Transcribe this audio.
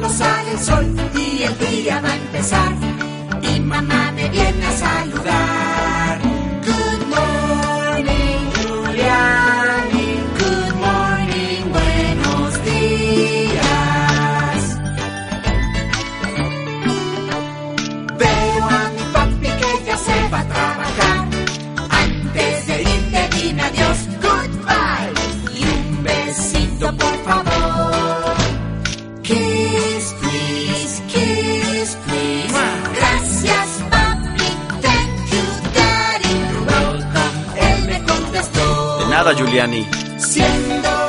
cuando sale el sol y el día va a empezar. Y mamá me viene a saludar. Good morning, Giuliani. Good morning, buenos días. Veo a mi papi que ya se va a trabajar. Antes de irte dime adiós, goodbye. Y un besito por favor. Kiss, please, kiss, please. Gracias, papi, thank you, daddy. You're welcome, él me contestó. De nada, Giuliani. Siendo